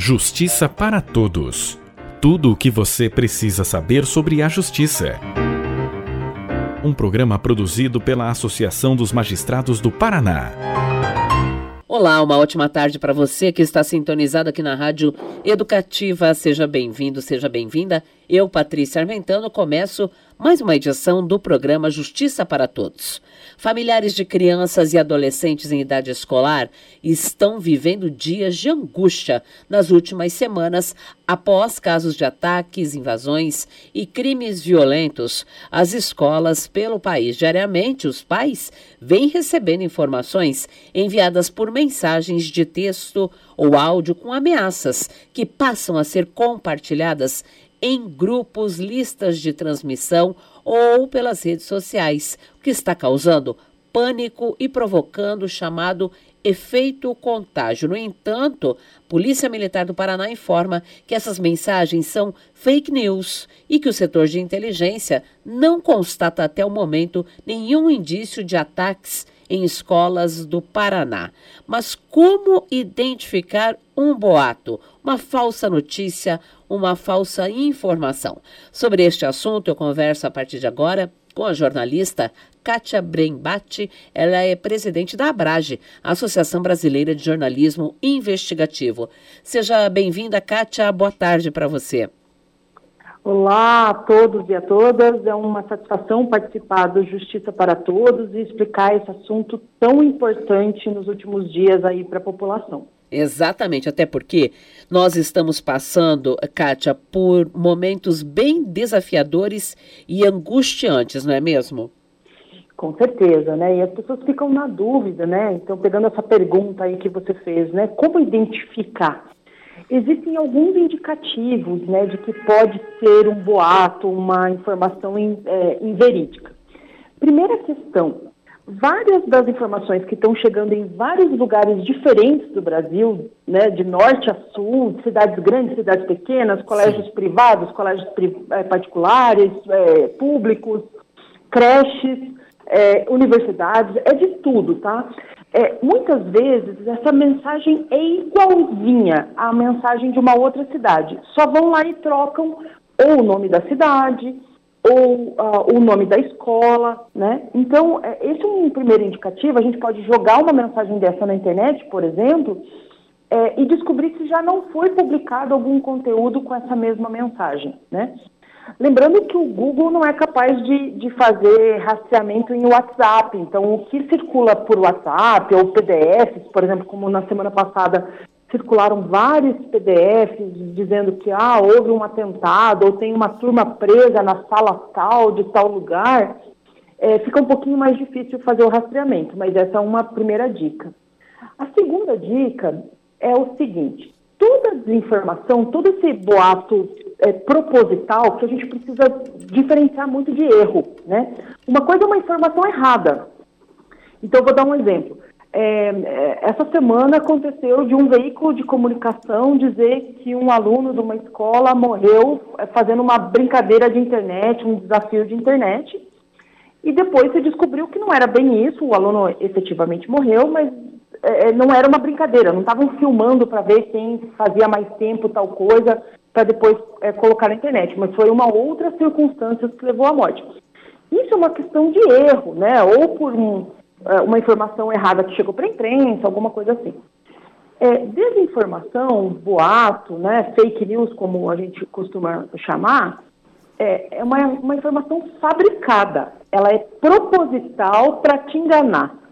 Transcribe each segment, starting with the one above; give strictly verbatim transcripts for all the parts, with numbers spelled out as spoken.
Justiça para Todos. Tudo o que você precisa saber sobre a justiça. Um programa produzido pela Associação dos Magistrados do Paraná. Olá, uma ótima tarde para você que está sintonizado aqui na Rádio Educativa. Seja bem-vindo, seja bem-vinda. Eu, Patrícia Armentano, começo mais uma edição do programa Justiça para Todos. Familiares de crianças e adolescentes em idade escolar estão vivendo dias de angústia nas últimas semanas após casos de ataques, invasões e crimes violentos às escolas pelo país. Diariamente, os pais vêm recebendo informações enviadas por mensagens de texto ou áudio com ameaças que passam a ser compartilhadas em grupos, listas de transmissão ou pelas redes sociais, o que está causando pânico e provocando o chamado efeito contágio. No entanto, a Polícia Militar do Paraná informa que essas mensagens são fake news e que o setor de inteligência não constata até o momento nenhum indício de ataques em escolas do Paraná. Mas como identificar um boato, uma falsa notícia, uma falsa informação? Sobre este assunto, eu converso a partir de agora com a jornalista Kátia Brembati. Ela é presidente da ABRAGE, Associação Brasileira de Jornalismo Investigativo. Seja bem-vinda, Kátia. Boa tarde para você. Olá a todos e a todas. É uma satisfação participar do Justiça para Todos e explicar esse assunto tão importante nos últimos dias aí para a população. Exatamente, até porque nós estamos passando, Kátia, por momentos bem desafiadores e angustiantes, não é mesmo? Com certeza, né? E as pessoas ficam na dúvida, né? Então, pegando essa pergunta aí que você fez, né? Como identificar? Existem alguns indicativos, né, de que pode ser um boato, uma informação in, é, inverídica. Primeira questão, várias das informações que estão chegando em vários lugares diferentes do Brasil, né, de norte a sul, cidades grandes, cidades pequenas, colégios Sim. privados, colégios pri, é, particulares, é, públicos, creches, é, universidades, é de tudo, tá? É, muitas vezes essa mensagem é igualzinha à mensagem de uma outra cidade. Só vão lá e trocam ou o nome da cidade ou uh, o nome da escola, né? Então, é, esse é um primeiro indicativo. A gente pode jogar uma mensagem dessa na internet, por exemplo, é, e descobrir se já não foi publicado algum conteúdo com essa mesma mensagem, né? Lembrando que o Google não é capaz de, de fazer rastreamento em WhatsApp. Então, o que circula por WhatsApp ou P D Fs, por exemplo, como na semana passada circularam vários P D Fs dizendo que ah, houve um atentado ou tem uma turma presa na sala tal, de tal lugar, é, fica um pouquinho mais difícil fazer o rastreamento, mas essa é uma primeira dica. A segunda dica é o seguinte: toda a desinformação, todo esse boato é, proposital, que a gente precisa diferenciar muito de erro, né? Uma coisa é uma informação errada. Então, eu vou dar um exemplo. É, é, essa semana aconteceu de um veículo de comunicação dizer que um aluno de uma escola morreu é, fazendo uma brincadeira de internet, um desafio de internet, e depois se descobriu que não era bem isso, o aluno efetivamente morreu, mas É, não era uma brincadeira, não estavam filmando para ver quem fazia mais tempo tal coisa, para depois é, colocar na internet, mas foi uma outra circunstância que levou à morte. Isso é uma questão de erro, né? Ou por um, uma informação errada que chegou para a imprensa, alguma coisa assim. É, desinformação, boato, né, fake news, como a gente costuma chamar, é, é uma, uma informação fabricada, ela é proposital para te enganar.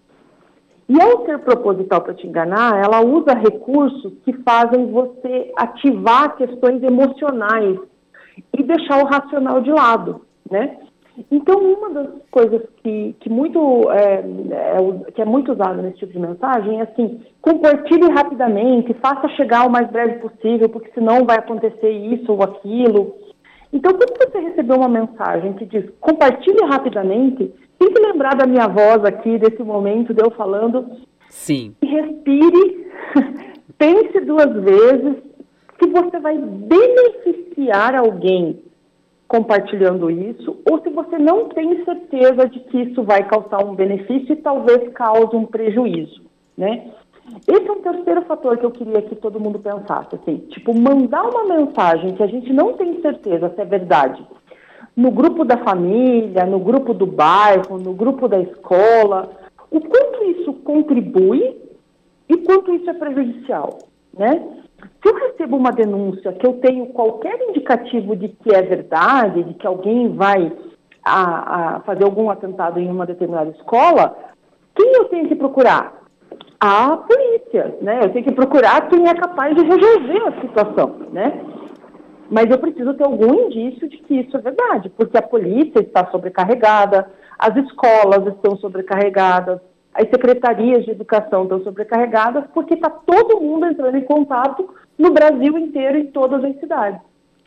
E ao ser proposital para te enganar, ela usa recursos que fazem você ativar questões emocionais e deixar o racional de lado, né? Então, uma das coisas que, que, muito, é, é, que é muito usada nesse tipo de mensagem é assim: compartilhe rapidamente, faça chegar o mais breve possível, porque senão vai acontecer isso ou aquilo. Então, quando você recebeu uma mensagem que diz compartilhe rapidamente, tem que lembrar da minha voz aqui, desse momento de eu falando. Sim. Respire, pense duas vezes, que você vai beneficiar alguém compartilhando isso, ou se você não tem certeza de que isso vai causar um benefício e talvez cause um prejuízo, né? Esse é um terceiro fator que eu queria que todo mundo pensasse, assim, tipo, mandar uma mensagem que a gente não tem certeza se é verdade, no grupo da família, no grupo do bairro, no grupo da escola, o quanto isso contribui e quanto isso é prejudicial, né? Se eu recebo uma denúncia que eu tenho qualquer indicativo de que é verdade, de que alguém vai a, a fazer algum atentado em uma determinada escola, quem eu tenho que procurar? A polícia, né? Eu tenho que procurar quem é capaz de resolver a situação, né? Mas eu preciso ter algum indício de que isso é verdade, porque a polícia está sobrecarregada, as escolas estão sobrecarregadas, as secretarias de educação estão sobrecarregadas, porque está todo mundo entrando em contato no Brasil inteiro, em todas as cidades.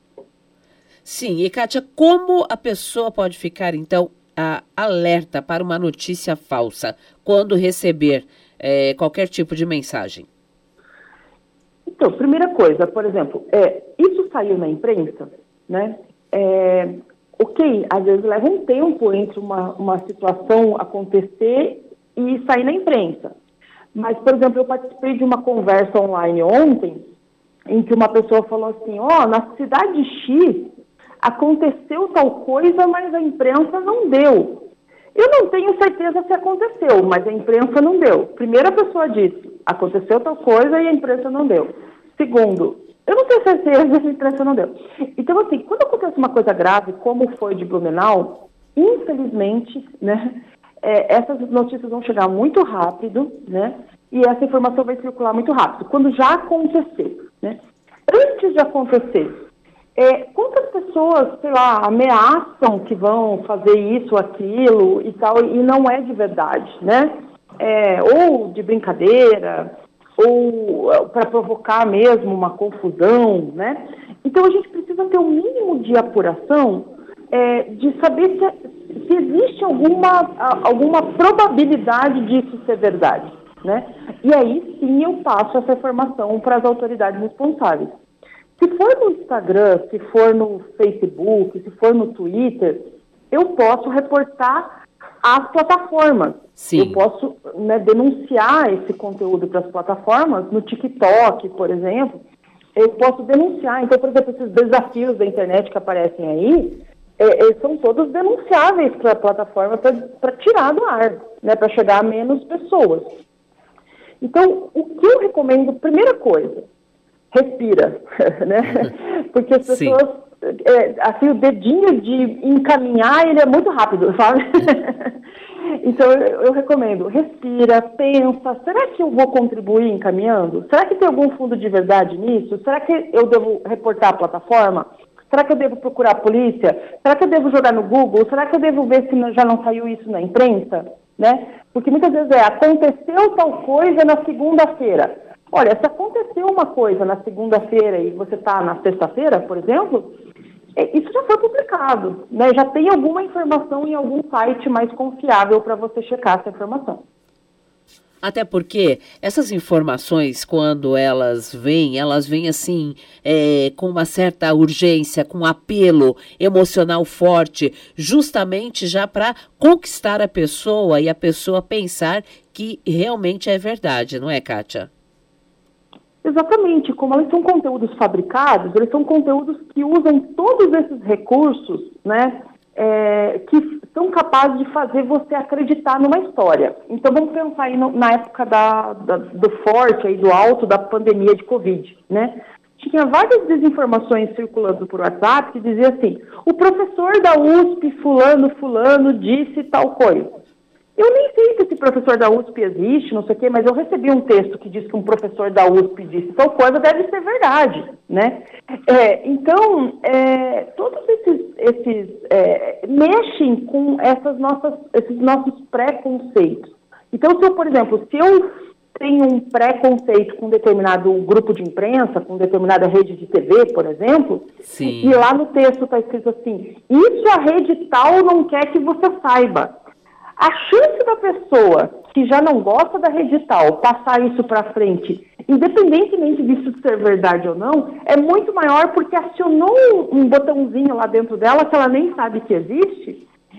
Sim, e Kátia, como a pessoa pode ficar, então, a, alerta para uma notícia falsa quando receber é, qualquer tipo de mensagem? Então, primeira coisa, por exemplo, é, isso saiu na imprensa, né? É, ok, às vezes leva um tempo entre uma, uma situação acontecer e sair na imprensa. Mas, por exemplo, eu participei de uma conversa online ontem, em que uma pessoa falou assim, ó, oh, na cidade X aconteceu tal coisa, mas a imprensa não deu. Eu não tenho certeza se aconteceu, mas a imprensa não deu. Primeira pessoa disse, aconteceu tal coisa e a imprensa não deu. Segundo, eu não tenho certeza se a imprensa não deu. Então, assim, quando acontece uma coisa grave, como foi de Blumenau, infelizmente, né, é, essas notícias vão chegar muito rápido, né, e essa informação vai circular muito rápido, quando já aconteceu, né. Antes de acontecer, é, quantas pessoas, sei lá, ameaçam que vão fazer isso, aquilo e tal, e não é de verdade, né? É, ou de brincadeira, ou para provocar mesmo uma confusão, né? Então a gente precisa ter um mínimo de apuração é, de saber se, se existe alguma, alguma probabilidade disso ser verdade, né? E aí sim eu passo essa informação para as autoridades responsáveis. Se for no Instagram, se for no Facebook, se for no Twitter, eu posso reportar às plataformas. Sim. Eu posso, né, denunciar esse conteúdo para as plataformas, no TikTok, por exemplo. Eu posso denunciar. Então, por exemplo, esses desafios da internet que aparecem aí, é, eles são todos denunciáveis para a plataforma para tirar do ar, né, para chegar a menos pessoas. Então, o que eu recomendo, primeira coisa, respira, né? Porque as pessoas, é, assim, o dedinho de encaminhar, ele é muito rápido, sabe? Então, eu, eu recomendo, respira, pensa, será que eu vou contribuir encaminhando? Será que tem algum fundo de verdade nisso? Será que eu devo reportar a plataforma? Será que eu devo procurar a polícia? Será que eu devo jogar no Google? Será que eu devo ver se já não saiu isso na imprensa? Né? Porque muitas vezes é, aconteceu tal coisa na segunda-feira. Olha, se aconteceu uma coisa na segunda-feira e você está na sexta-feira, por exemplo, isso já foi publicado, né? Já tem alguma informação em algum site mais confiável para você checar essa informação. Até porque essas informações, quando elas vêm, elas vêm assim, é, com uma certa urgência, com um apelo emocional forte, justamente já para conquistar a pessoa e a pessoa pensar que realmente é verdade, não é, Kátia? Exatamente, como eles são conteúdos fabricados, eles são conteúdos que usam todos esses recursos, né, é, que são capazes de fazer você acreditar numa história. Então vamos pensar aí no, na época da, da, do forte, aí, do alto da pandemia de Covid, né? Tinha várias desinformações circulando por WhatsApp que dizia assim, o professor da U S P, fulano, fulano, disse tal coisa. Eu nem sei se esse professor da U S P existe, não sei o quê, mas eu recebi um texto que diz que um professor da U S P disse tal coisa, deve ser verdade, né? É, então, é, todos esses, esses é, mexem com essas nossas, esses nossos preconceitos. Então, se eu, por exemplo, se eu tenho um preconceito com um determinado grupo de imprensa, com determinada rede de T V, por exemplo, Sim. E lá no texto está escrito assim, isso a rede tal não quer que você saiba. A chance da pessoa que já não gosta da rede tal passar isso para frente, independentemente disso ser verdade ou não, é muito maior porque acionou um botãozinho lá dentro dela que ela nem sabe que existe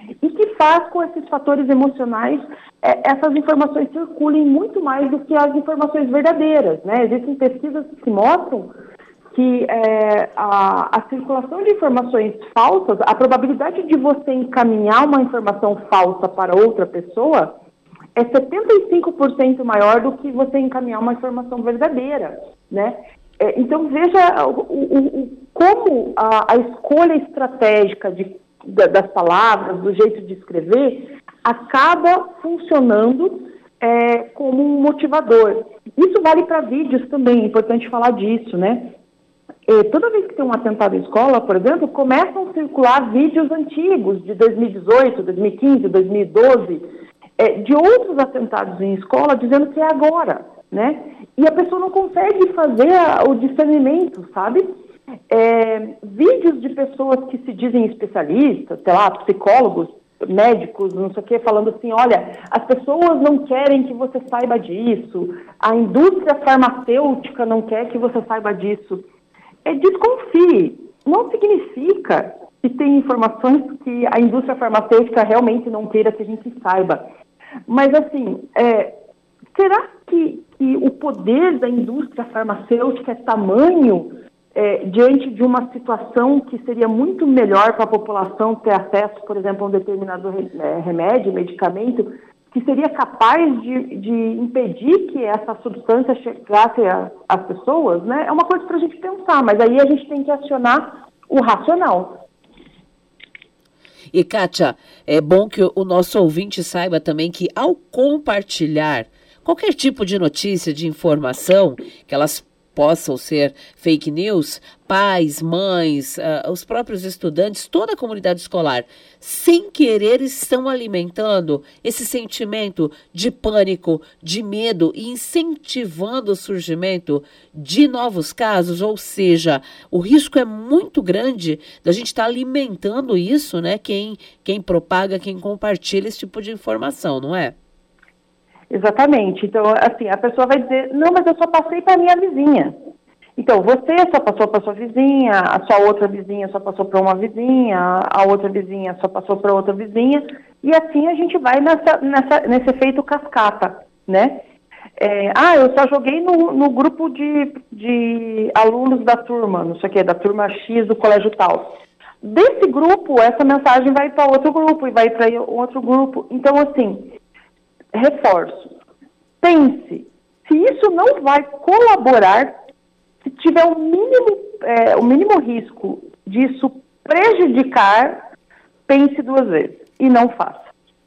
e que faz com esses fatores emocionais é, essas informações circulem muito mais do que as informações verdadeiras, né? Existem pesquisas que mostram que é, a, a circulação de informações falsas, a probabilidade de você encaminhar uma informação falsa para outra pessoa é setenta e cinco por cento maior do que você encaminhar uma informação verdadeira, né? É, então, veja o, o, o, como a, a escolha estratégica de, da, das palavras, do jeito de escrever, acaba funcionando é, como um motivador. Isso vale para vídeos também, é importante falar disso, né? É, toda vez que tem um atentado em escola, por exemplo, começam a circular vídeos antigos, de dois mil e dezoito, dois mil e quinze, dois mil e doze, é, de outros atentados em escola, dizendo que é agora, né? E a pessoa não consegue fazer a, o discernimento, sabe? É, vídeos de pessoas que se dizem especialistas, sei lá, psicólogos, médicos, não sei o quê, falando assim, olha, as pessoas não querem que você saiba disso, a indústria farmacêutica não quer que você saiba disso. É, desconfie. Não significa que tem informações que a indústria farmacêutica realmente não queira que a gente saiba. Mas, assim, é, será que, que o poder da indústria farmacêutica é tamanho é, diante de uma situação que seria muito melhor para a população ter acesso, por exemplo, a um determinado remédio, medicamento, que seria capaz de, de impedir que essa substância chegasse às pessoas, né? É uma coisa para a gente pensar, mas aí a gente tem que acionar o racional. E, Kátia, é bom que o nosso ouvinte saiba também que, ao compartilhar qualquer tipo de notícia, de informação, que elas possam ser fake news, pais, mães, uh, os próprios estudantes, toda a comunidade escolar, sem querer estão alimentando esse sentimento de pânico, de medo e incentivando o surgimento de novos casos, ou seja, o risco é muito grande da gente estar tá alimentando isso, né? Quem, quem propaga, quem compartilha esse tipo de informação, não é? Exatamente. Então, assim, a pessoa vai dizer, não, mas eu só passei para a minha vizinha. Então, você só passou para sua vizinha, a sua outra vizinha só passou para uma vizinha, a outra vizinha só passou para outra vizinha, e assim a gente vai nessa, nessa, nesse efeito cascata, né? É, ah, eu só joguei no, no grupo de, de alunos da turma, não sei o que, da turma X do colégio tal. Desse grupo, essa mensagem vai para outro grupo e vai para outro grupo. Então, assim, reforço, pense, se isso não vai colaborar, se tiver o mínimo, é, o mínimo risco disso prejudicar, pense duas vezes e não faça.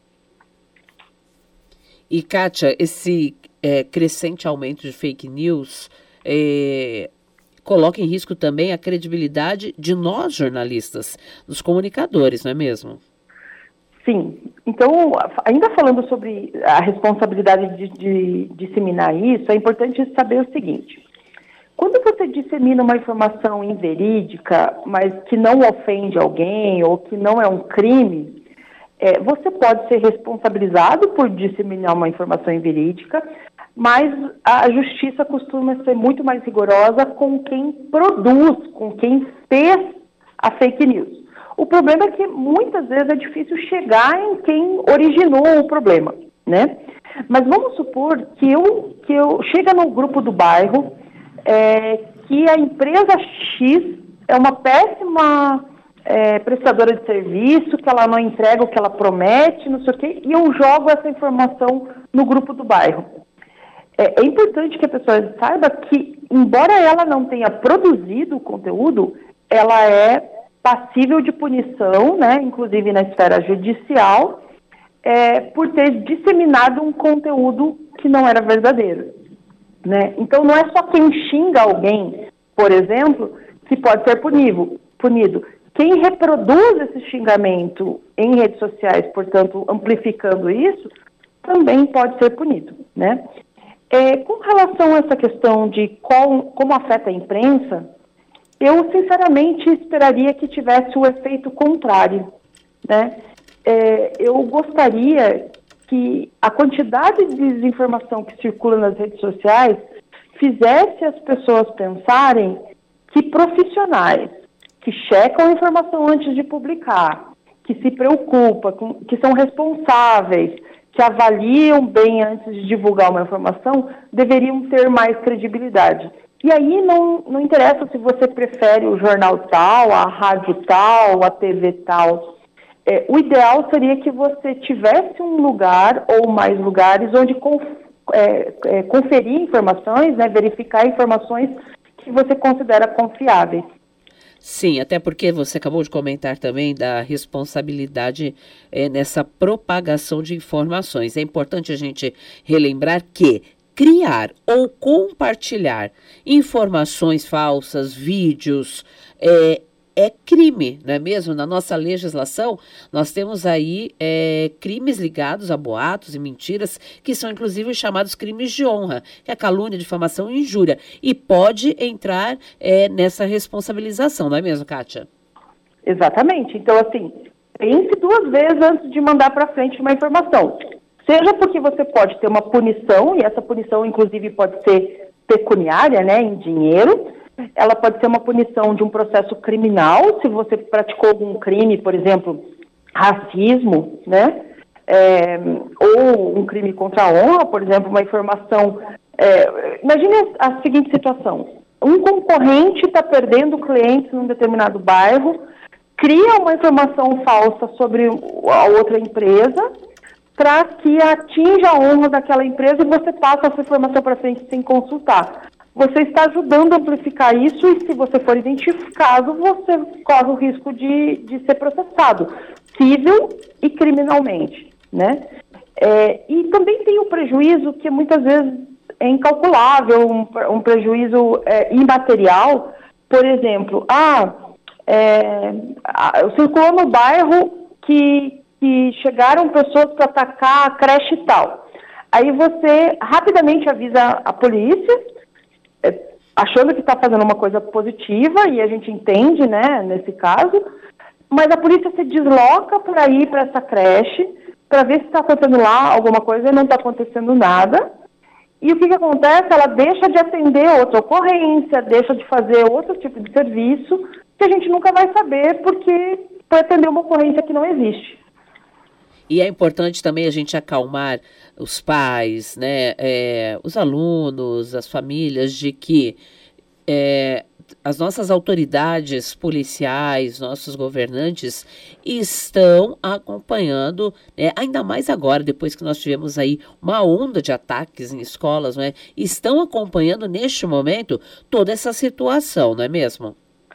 E, Kátia, esse é, crescente aumento de fake news é, coloca em risco também a credibilidade de nós jornalistas, dos comunicadores, não é mesmo? Sim. Então, ainda falando sobre a responsabilidade de, de disseminar isso, é importante saber o seguinte. Quando você dissemina uma informação inverídica, mas que não ofende alguém ou que não é um crime, é, você pode ser responsabilizado por disseminar uma informação inverídica, mas a justiça costuma ser muito mais rigorosa com quem produz, com quem fez a fake news. O problema é que muitas vezes é difícil chegar em quem originou o problema, né? Mas vamos supor que eu, que eu chega no grupo do bairro, é, que a empresa X é uma péssima é, prestadora de serviço, que ela não entrega o que ela promete, não sei o quê, e eu jogo essa informação no grupo do bairro. É, é importante que a pessoa saiba que, embora ela não tenha produzido o conteúdo, ela é passível de punição, né, inclusive na esfera judicial, é, por ter disseminado um conteúdo que não era verdadeiro, né? Então, não é só quem xinga alguém, por exemplo, que pode ser punido. punido. Quem reproduz esse xingamento em redes sociais, portanto, amplificando isso, também pode ser punido, né? É, com relação a essa questão de qual, como afeta a imprensa, eu, sinceramente, esperaria que tivesse o efeito contrário, né? É, eu gostaria que a quantidade de desinformação que circula nas redes sociais fizesse as pessoas pensarem que profissionais que checam a informação antes de publicar, que se preocupa, com, que são responsáveis, que avaliam bem antes de divulgar uma informação, deveriam ter mais credibilidade. E aí não, não interessa se você prefere o jornal tal, a rádio tal, a T V tal. É, o ideal seria que você tivesse um lugar ou mais lugares onde conf, é, é, conferir informações, né, verificar informações que você considera confiáveis. Sim, até porque você acabou de comentar também da responsabilidade é, nessa propagação de informações. É importante a gente relembrar que criar ou compartilhar informações falsas, vídeos, é, é crime, não é mesmo? Na nossa legislação, nós temos aí é, crimes ligados a boatos e mentiras, que são inclusive chamados crimes de honra, que é a calúnia, difamação e injúria. E pode entrar é, nessa responsabilização, não é mesmo, Kátia? Exatamente. Então, assim, pense duas vezes antes de mandar para frente uma informação. Seja porque você pode ter uma punição, e essa punição, inclusive, pode ser pecuniária, né, em dinheiro. Ela pode ser uma punição de um processo criminal, se você praticou algum crime, por exemplo, racismo, né? É, ou um crime contra a honra, por exemplo, uma informação... É, imagine a, a seguinte situação. Um concorrente está perdendo clientes num determinado bairro, cria uma informação falsa sobre a outra empresa para que atinja a honra daquela empresa e você passa essa informação para frente sem consultar. Você está ajudando a amplificar isso e, se você for identificado, você corre o risco de, de ser processado, civil e criminalmente, né? É, e também tem o prejuízo que muitas vezes é incalculável, um, um prejuízo é, imaterial. Por exemplo, ah, é, circulou no bairro que, que chegaram pessoas para atacar a creche e tal. Aí você rapidamente avisa a polícia, achando que está fazendo uma coisa positiva, e a gente entende, né, nesse caso, mas a polícia se desloca para ir para essa creche, para ver se está acontecendo lá alguma coisa e não está acontecendo nada. E o que, que acontece? Ela deixa de atender outra ocorrência, deixa de fazer outro tipo de serviço, que a gente nunca vai saber, porque foi atender uma ocorrência que não existe. E é importante também a gente acalmar os pais, né, é, os alunos, as famílias, de que é, as nossas autoridades policiais, nossos governantes estão acompanhando, né, ainda mais agora, depois que nós tivemos aí uma onda de ataques em escolas, né, estão acompanhando neste momento toda essa situação, não é mesmo?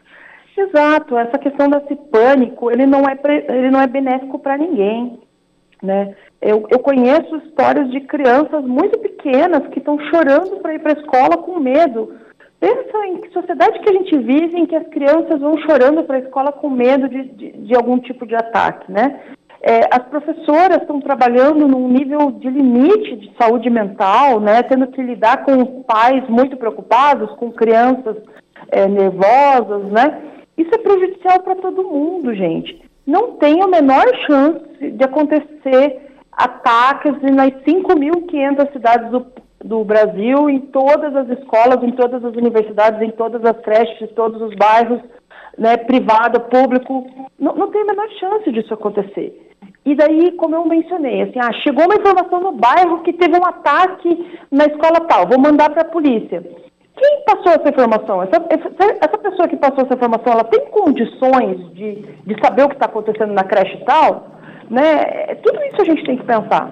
Exato, essa questão desse pânico, ele não é, ele não é benéfico para ninguém. Né? Eu, eu conheço histórias de crianças muito pequenas que estão chorando para ir para a escola com medo. Pensa em que sociedade que a gente vive em que as crianças vão chorando para a escola com medo de, de, de algum tipo de ataque, né? É, as professoras estão trabalhando num nível de limite de saúde mental, né? Tendo que lidar com pais muito preocupados, com crianças é, nervosas, né? Isso é prejudicial para todo mundo, gente. Não tem a menor chance de acontecer ataques nas cinco mil e quinhentas cidades do, do Brasil, em todas as escolas, em todas as universidades, em todas as creches, em todos os bairros, né, privado, público. Não, não tem a menor chance disso acontecer. E daí, como eu mencionei, assim, ah, chegou uma informação no bairro que teve um ataque na escola tal, vou mandar para a polícia. Quem passou essa informação? Essa, essa, essa pessoa que passou essa informação, ela tem condições de, de saber o que está acontecendo na creche e tal? Né? Tudo isso a gente tem que pensar.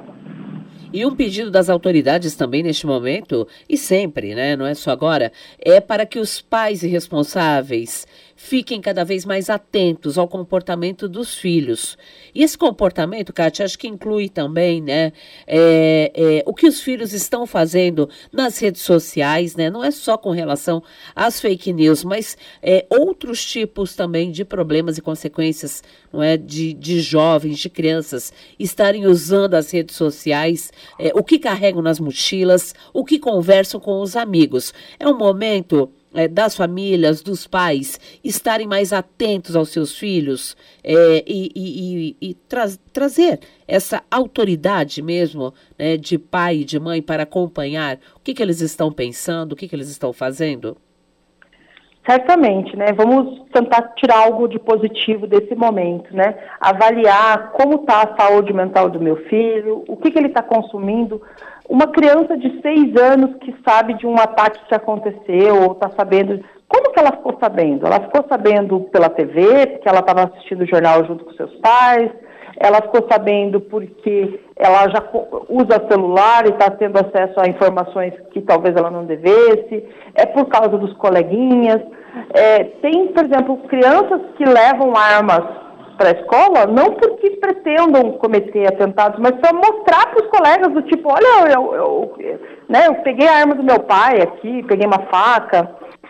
E um pedido das autoridades também neste momento, e sempre, né, não é só agora, é para que os pais irresponsáveis fiquem cada vez mais atentos ao comportamento dos filhos. E esse comportamento, Kátia, acho que inclui também, né, é, é, o que os filhos estão fazendo nas redes sociais, né, não é só com relação às fake news, mas é, outros tipos também de problemas e consequências, não é, de, de jovens, de crianças estarem usando as redes sociais, é, o que carregam nas mochilas, o que conversam com os amigos. É um momento É, das famílias, dos pais, estarem mais atentos aos seus filhos é, e, e, e tra- trazer essa autoridade mesmo, né, de pai e de mãe para acompanhar o que, que eles estão pensando, o que, que eles estão fazendo? Certamente, né? Vamos tentar tirar algo de positivo desse momento, né? Avaliar como está a saúde mental do meu filho, o que, que ele está consumindo. Uma criança de seis anos que sabe de um ataque que aconteceu, ou está sabendo... Como que ela ficou sabendo? Ela ficou sabendo pela T V, porque ela estava assistindo o jornal junto com seus pais, ela ficou sabendo porque ela já usa celular e está tendo acesso a informações que talvez ela não devesse, é por causa dos coleguinhas. É, tem, por exemplo, crianças que levam armas para a escola, não porque pretendam cometer atentados, mas para mostrar para os colegas do tipo, olha, eu, eu, eu, né, eu peguei a arma do meu pai aqui, peguei uma faca.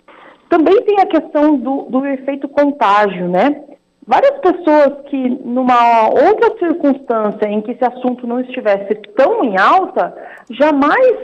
Também tem a questão do, do efeito contágio, né? Várias pessoas que, numa outra circunstância em que esse assunto não estivesse tão em alta, jamais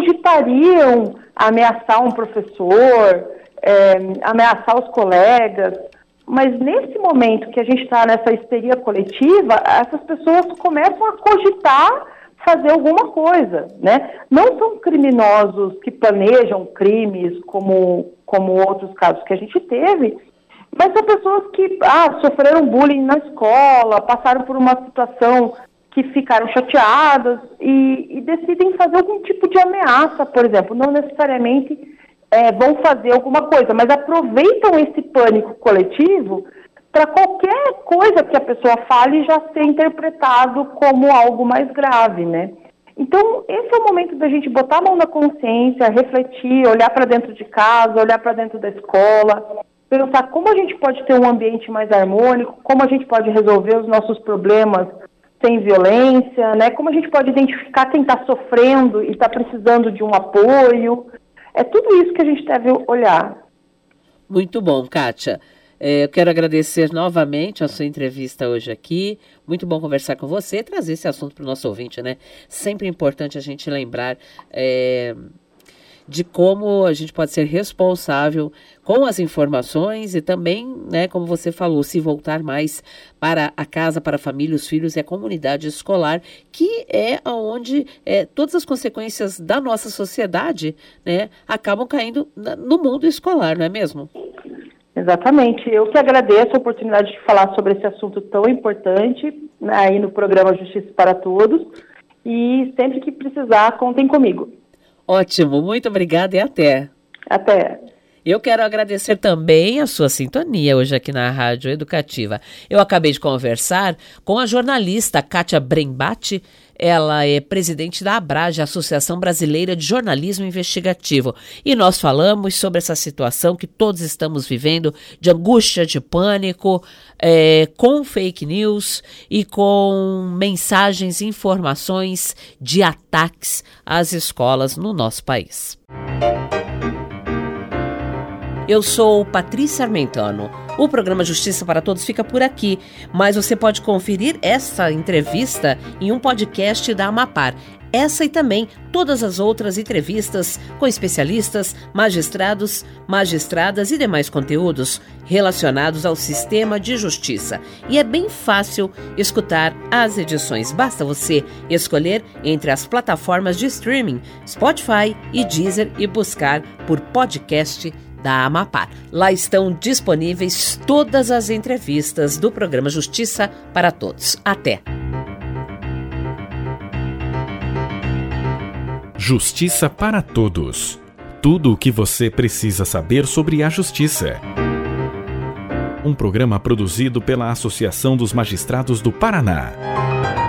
cogitariam ameaçar um professor, é, ameaçar os colegas. Mas nesse momento que a gente está nessa histeria coletiva, essas pessoas começam a cogitar fazer alguma coisa, né? Não são criminosos que planejam crimes como, como outros casos que a gente teve, mas são pessoas que ah, sofreram bullying na escola, passaram por uma situação que ficaram chateadas e, e decidem fazer algum tipo de ameaça, por exemplo. Não necessariamente é, vão fazer alguma coisa, mas aproveitam esse pânico coletivo para qualquer coisa que a pessoa fale já ser interpretado como algo mais grave, né? Então, esse é o momento da gente botar a mão na consciência, refletir, olhar para dentro de casa, olhar para dentro da escola, pensar como a gente pode ter um ambiente mais harmônico, como a gente pode resolver os nossos problemas sem violência, né? Como a gente pode identificar quem está sofrendo e está precisando de um apoio. É tudo isso que a gente deve olhar. Muito bom, Kátia. É, eu quero agradecer novamente a sua entrevista hoje aqui. Muito bom conversar com você e trazer esse assunto para o nosso ouvinte, né? Sempre importante a gente lembrar é, de como a gente pode ser responsável com as informações e também, né, como você falou, se voltar mais para a casa, para a família, os filhos e a comunidade escolar, que é onde é, todas as consequências da nossa sociedade, né, acabam caindo na, no mundo escolar, não é mesmo? Exatamente. Eu que agradeço a oportunidade de falar sobre esse assunto tão importante, né, aí no programa Justiça para Todos, e sempre que precisar, contem comigo. Ótimo, muito obrigada e até. Até. Eu quero agradecer também a sua sintonia hoje aqui na Rádio Educativa. Eu acabei de conversar com a jornalista Kátia Brembati. Ela é presidente da ABRAGE, Associação Brasileira de Jornalismo Investigativo. E nós falamos sobre essa situação que todos estamos vivendo, de angústia, de pânico, é, com fake news e com mensagens e informações de ataques às escolas no nosso país. Eu sou Patrícia Armentano. O programa Justiça para Todos fica por aqui, mas você pode conferir essa entrevista em um podcast da Amapar. Essa e também todas as outras entrevistas com especialistas, magistrados, magistradas e demais conteúdos relacionados ao sistema de justiça. E é bem fácil escutar as edições. Basta você escolher entre as plataformas de streaming, Spotify e Deezer e buscar por podcast da Amapar. Lá estão disponíveis todas as entrevistas do programa Justiça para Todos. Até! Justiça para Todos. Tudo o que você precisa saber sobre a justiça. Um programa produzido pela Associação dos Magistrados do Paraná.